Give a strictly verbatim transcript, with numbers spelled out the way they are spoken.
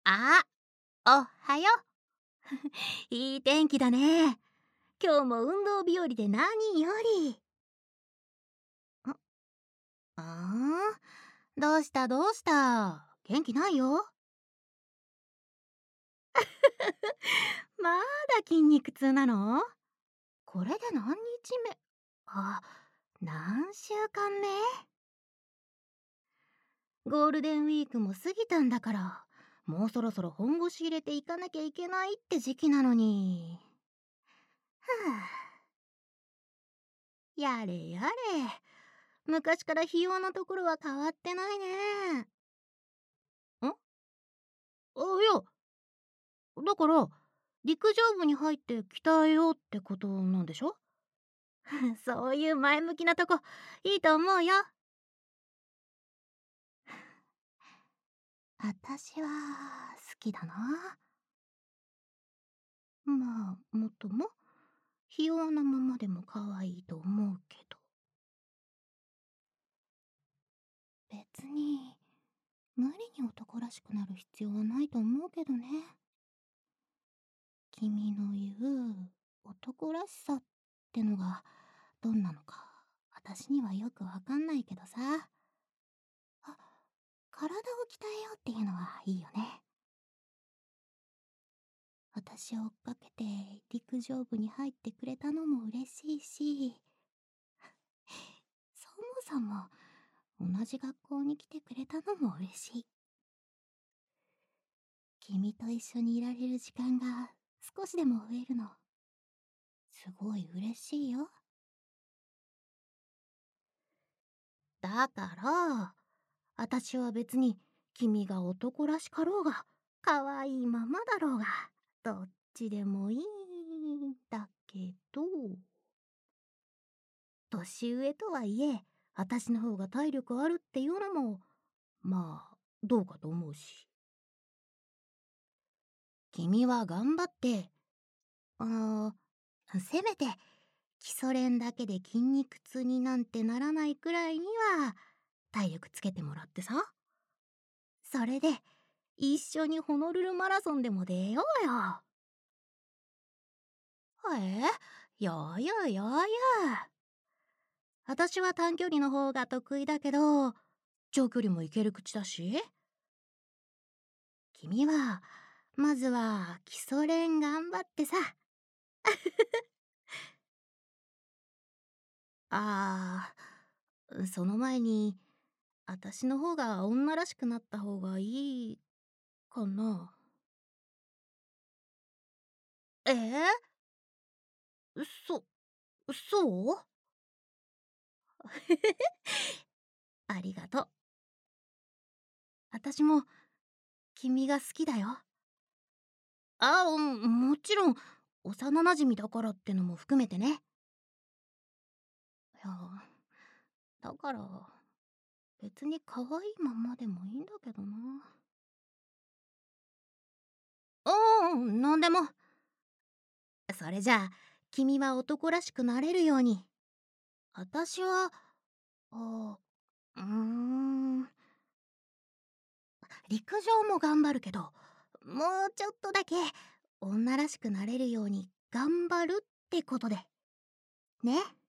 あ、おはよう。いい天気だね。今日も運動日和で何より。んあーどうしたどうした、元気ないよ。まだ筋肉痛なの？これで何日目？あ、何週間目？ゴールデンウィークも過ぎたんだから、もうそろそろ本腰入れていかなきゃいけないって時期なのに。はあ、やれやれ。昔からひ弱なところは変わってないね。んあ、いや、だから、陸上部に入って鍛えようってことなんでしょ？そういう前向きなとこ、いいと思うよ。私は好きだな。まあ、もっとも、ひ弱なままでも可愛いと思うけど。別に、無理に男らしくなる必要はないと思うけどね。君の言う男らしさってのがどんなのか私にはよくわかんないけどさ。あ、体を鍛えようっていうのはいいよね。私を追っかけて陸上部に入ってくれたのも嬉しいし、そもそも同じ学校に来てくれたのも嬉しい。君と一緒にいられる時間が少しでも増えるの、すごい嬉しいよ。だから私は別に君が男らしかろうが可愛いままだろうがどっちでもいいんだけど、年上とはいえ私の方が体力あるっていうのもまあどうかと思うし、君は頑張って、あーせめて基礎練だけで筋肉痛になんてならないくらいには体力つけてもらってさ、それで一緒にホノルルマラソンでも出ようよ。えやややや。私は短距離の方が得意だけど、長距離もいける口だし。君は、まずは基礎練頑張ってさ。あー、その前に、私の方が女らしくなった方がいいかな。えー、そ、そう？ありがとう。私も君が好きだよ。あ、うん、もちろん幼馴染だからってのも含めてね。いや、だから別に可愛いままでもいいんだけどな。うん、なんでも。それじゃあ君は男らしくなれるように、私は、あ、うーん、陸上も頑張るけど、もうちょっとだけ女らしくなれるように頑張るってことでね。